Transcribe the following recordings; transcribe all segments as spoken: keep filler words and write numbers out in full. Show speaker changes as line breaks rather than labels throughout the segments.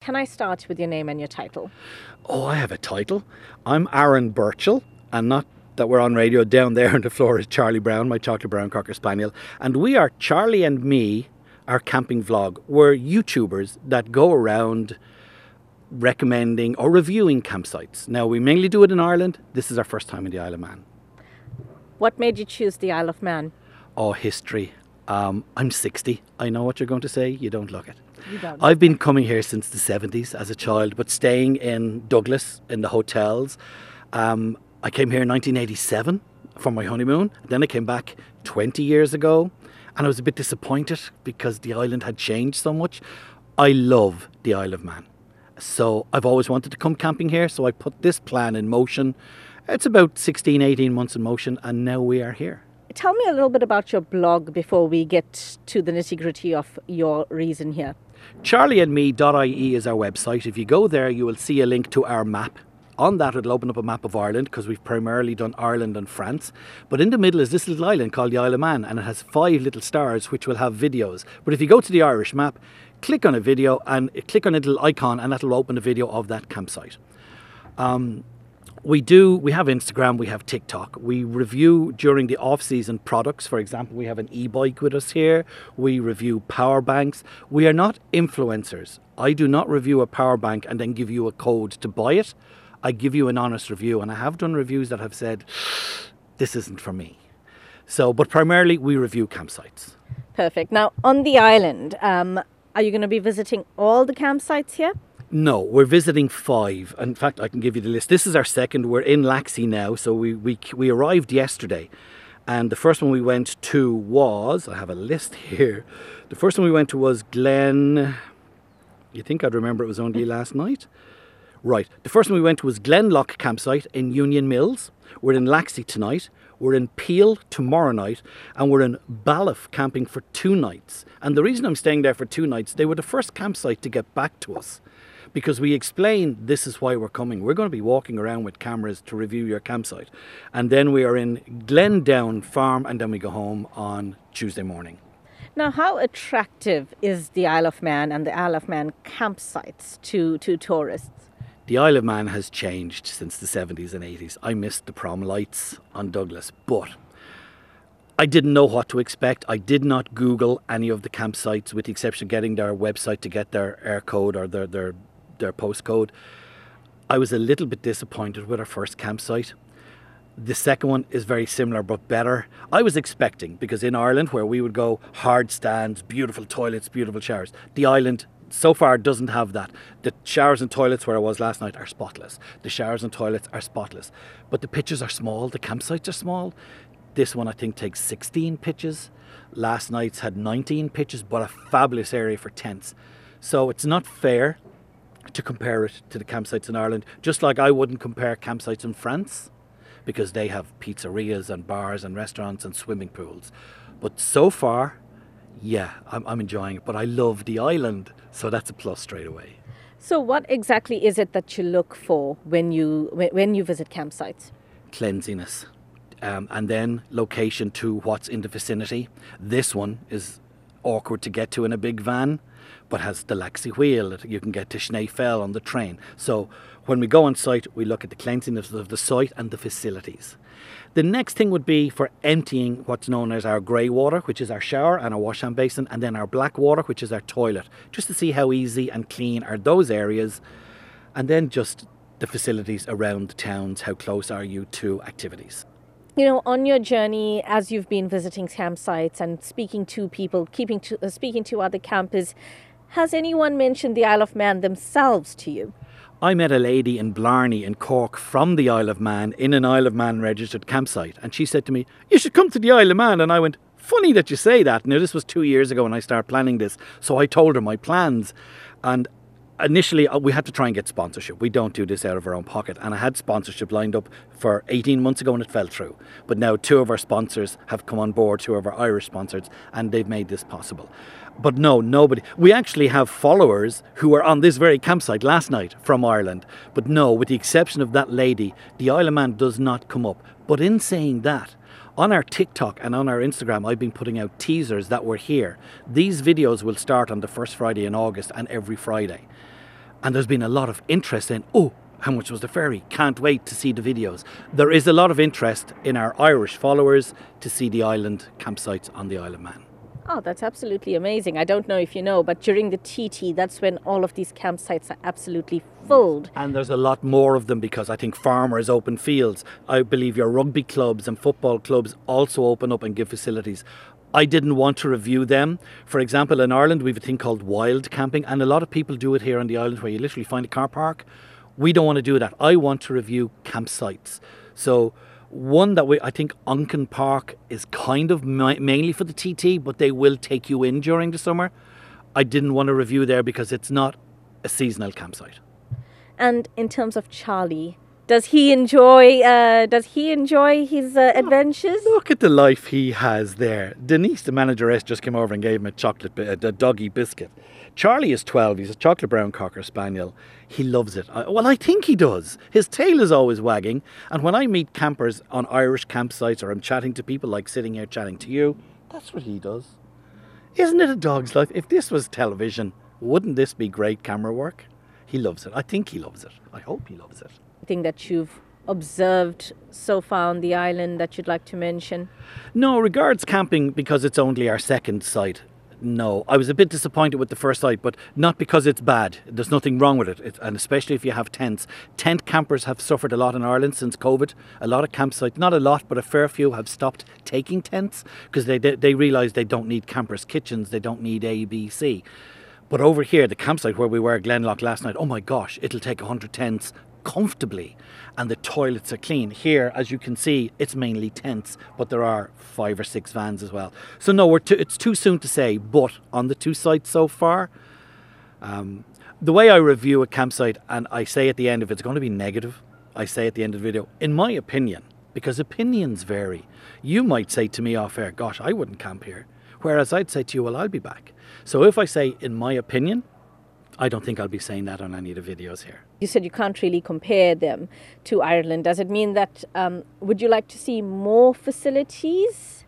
Can I start with your name and your title?
Oh, I have a title. I'm Aaron Birchall, and not that we're on radio. Down there on the floor is Charlie Brown, my chocolate brown Cocker Spaniel. And we are Charlie and me, our camping vlog. We're YouTubers that go around recommending or reviewing campsites. Now, we mainly do it in Ireland. This is our first time in the Isle of Man.
What made you choose the Isle of Man?
Oh, history. Um, I'm sixty. I know what you're going to say. You don't look it.
You don't.
I've been coming here since the seventies as a child, but staying in Douglas in the hotels. Um, I came here in nineteen eighty-seven for my honeymoon. Then I came back twenty years ago, and I was a bit disappointed because the island had changed so much. I love the Isle of Man. So I've always wanted to come camping here, so I put this plan in motion. It's about sixteen, eighteen months in motion, and now we are here.
Tell me a little bit about your blog before we get to the nitty-gritty of your reason here.
charlie and me dot I E is our website. If you go there, you will see a link to our map. On that, it'll open up a map of Ireland because we've primarily done Ireland and France. But in the middle is this little island called the Isle of Man, and it has five little stars which will have videos. But if you go to the Irish map, click on a video and click on a little icon, and that'll open a video of that campsite. Um, We do, we have Instagram, we have TikTok. We review during the off-season products. For example, we have an e-bike with us here. We review power banks. We are not influencers. I do not review a power bank and then give you a code to buy it. I give you an honest review, and I have done reviews that have said, this isn't for me. So, but primarily we review campsites.
Perfect. Now, on the island, um, are you going to be visiting all the campsites here?
No, we're visiting five. In fact, I can give you the list. This is our second. We're in Laxey now. So we, we, we arrived yesterday. And the first one we went to was, I have a list here. The first one we went to was Glen, you think I'd remember it was only last night? Right. The first one we went to was Glenlock Campsite in Union Mills. We're in Laxey tonight. We're in Peel tomorrow night. And we're in Balliff camping for two nights. And the reason I'm staying there for two nights, they were the first campsite to get back to us. Because we explained this is why we're coming. We're going to be walking around with cameras to review your campsite. And then we are in Glendown Farm, and then we go home on Tuesday morning.
Now, how attractive is the Isle of Man and the Isle of Man campsites to, to tourists?
The Isle of Man has changed since the seventies and eighties. I missed the prom lights on Douglas, but I didn't know what to expect. I did not Google any of the campsites, with the exception of getting their website to get their air code or their, their their postcode. I was a little bit disappointed with our first campsite. The second one is very similar but better. I was expecting, because in Ireland where we would go, hard stands, beautiful toilets, beautiful showers. The island so far doesn't have that. The showers and toilets where I was last night are spotless. The showers and toilets are spotless. But the pitches are small, the campsites are small. This one I think takes sixteen pitches. Last night's had nineteen pitches, but a fabulous area for tents. So it's not fair to compare it to the campsites in Ireland, just like I wouldn't compare campsites in France, because they have pizzerias and bars and restaurants and swimming pools. But so far, yeah, I'm, I'm enjoying it. But I love the island, so that's a plus straight away.
So what exactly is it that you look for when you, when you visit campsites?
Cleanliness. Um, and then location to what's in the vicinity. This one is awkward to get to in a big van, but has the Laxey wheel that you can get to Schneefell on the train. So when we go on site, we look at the cleanliness of the site and the facilities. The next thing would be for emptying what's known as our grey water, which is our shower and our wash hand basin, and then our black water, which is our toilet, just to see how easy and clean are those areas. And then just the facilities around the towns, how close are you to activities.
You know, on your journey, as you've been visiting campsites and speaking to people, keeping to, uh, speaking to other campers, has anyone mentioned the Isle of Man themselves to you?
I met a lady in Blarney in Cork from the Isle of Man in an Isle of Man registered campsite, and she said to me, "You should come to the Isle of Man." And I went, "Funny that you say that." Now, this was two years ago when I started planning this, so I told her my plans. And initially we had to try and get sponsorship. We don't do this out of our own pocket, and I had sponsorship lined up for eighteen months ago and it fell through. But now two of our sponsors have come on board, two of our Irish sponsors, and they've made this possible. But no, nobody. We actually have followers who were on this very campsite last night from Ireland. But no, with the exception of that lady, the Isle of Man does not come up. But in saying that, on our TikTok and on our Instagram, I've been putting out teasers that we're here. These videos will start on the first Friday in August and every Friday. And there's been a lot of interest in, oh, how much was the ferry? Can't wait to see the videos. There is a lot of interest in our Irish followers to see the island campsites on the Isle of Man.
Oh, that's absolutely amazing. I don't know if you know, but during the T T, that's when all of these campsites are absolutely filled.
And there's a lot more of them because I think farmers open fields. I believe your rugby clubs and football clubs also open up and give facilities. I didn't want to review them. For example, in Ireland, we have a thing called wild camping, and a lot of people do it here on the island where you literally find a car park. We don't want to do that. I want to review campsites. So one that we, I think Uncan Park is kind of ma- mainly for the T T, but they will take you in during the summer. I didn't want to review there because it's not a seasonal campsite.
And in terms of Charlie, does he enjoy? Uh, does he enjoy his uh, adventures?
Look at the life he has there. Denise, the manageress, just came over and gave him a chocolate, bi- a doggy biscuit. Charlie is twelve. He's a chocolate brown cocker spaniel. He loves it. I, well, I think he does. His tail is always wagging. And when I meet campers on Irish campsites, or I'm chatting to people like sitting here chatting to you, that's what he does. Isn't it a dog's life? If this was television, wouldn't this be great camera work? He loves it. I think he loves it. I hope he loves it.
Thing that you've observed so far on the island that you'd like to mention?
No, regards camping, because it's only our second site. No, I was a bit disappointed with the first site, but not because it's bad. There's nothing wrong with it, it and especially if you have tents. Tent campers have suffered a lot in Ireland since COVID. A lot of campsites, not a lot, but a fair few have stopped taking tents because they, they, they realise they don't need campers' kitchens, they don't need A, B, C. But over here, the campsite where we were at Glenlock last night, oh my gosh, it'll take one hundred tents comfortably, and the toilets are clean. Here, as you can see, it's mainly tents, but there are five or six vans as well. So no, we're too, it's too soon to say, but on the two sites so far, um, the way I review a campsite, and I say at the end, if it's going to be negative, I say at the end of the video, in my opinion, because opinions vary. You might say to me off air, gosh, I wouldn't camp here. Whereas I'd say to you, well, I'll be back. So if I say, in my opinion, I don't think I'll be saying that on any of the videos here.
You said you can't really compare them to Ireland. Does it mean that, um, would you like to see more facilities?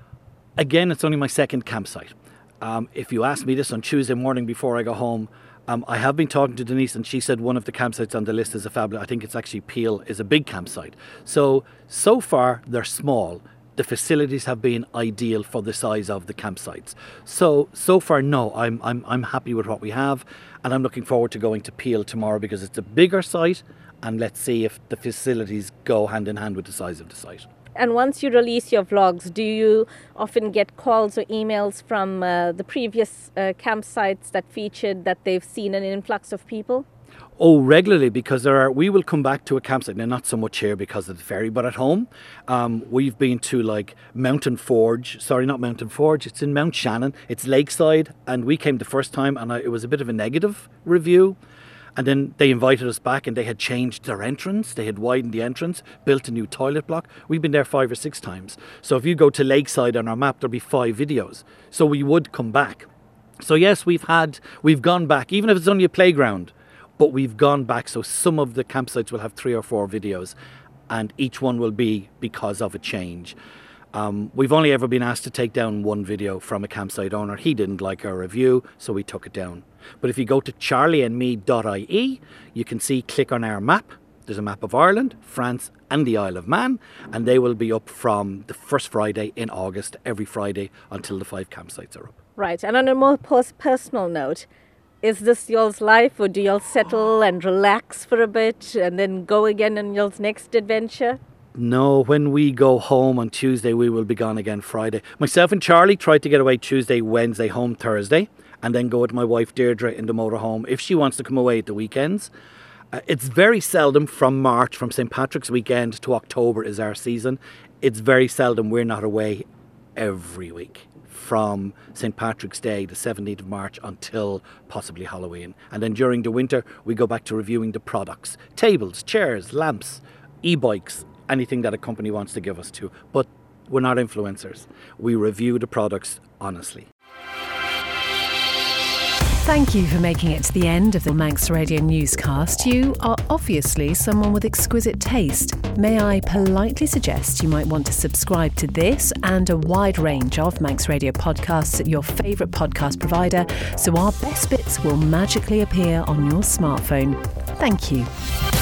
Again, it's only my second campsite. Um, if you ask me this on Tuesday morning before I go home, um, I have been talking to Denise and she said one of the campsites on the list is a fabulous, I think it's actually Peel, is a big campsite. So, so far they're small. The facilities have been ideal for the size of the campsites. So, so far, no, I'm, I'm, I'm happy with what we have. And I'm looking forward to going to Peel tomorrow because it's a bigger site. And let's see if the facilities go hand in hand with the size of the site.
And once you release your vlogs, do you often get calls or emails from uh, the previous uh, campsites that featured that they've seen an influx of people?
Oh, regularly, because there are. We will come back to a campsite now, not so much here because of the ferry, but at home, um, we've been to like Mountain Forge. Sorry, not Mountain Forge. It's in Mount Shannon. It's lakeside, and we came the first time, and I, it was a bit of a negative review. And then they invited us back, and they had changed their entrance. They had widened the entrance, built a new toilet block. We've been there five or six times. So if you go to lakeside on our map, there'll be five videos. So we would come back. So yes, we've had, we've gone back, even if it's only a playground. But we've gone back, so some of the campsites will have three or four videos, and each one will be because of a change. Um, we've only ever been asked to take down one video from a campsite owner. He didn't like our review, so we took it down. But if you go to charlie and me dot I E, you can see, click on our map. There's a map of Ireland, France, and the Isle of Man, and they will be up from the first Friday in August, every Friday, until the five campsites are up.
Right, and on a more pers- personal note, is this y'all's life, or do y'all settle and relax for a bit and then go again on y'all's next adventure?
No, when we go home on Tuesday, we will be gone again Friday. Myself and Charlie tried to get away Tuesday, Wednesday, home Thursday, and then go with my wife Deirdre in the motorhome if she wants to come away at the weekends. Uh, it's very seldom from March, from Saint Patrick's weekend to October is our season. It's very seldom we're not away every week. From Saint Patrick's Day, the seventeenth of March, until possibly Halloween. And then during the winter, we go back to reviewing the products. Tables, chairs, lamps, e-bikes, anything that a company wants to give us to. But we're not influencers. We review the products honestly.
Thank you for making it to the end of the Manx Radio newscast. You are obviously someone with exquisite taste. May I politely suggest you might want to subscribe to this and a wide range of Manx Radio podcasts at your favourite podcast provider, so our best bits will magically appear on your smartphone. Thank you.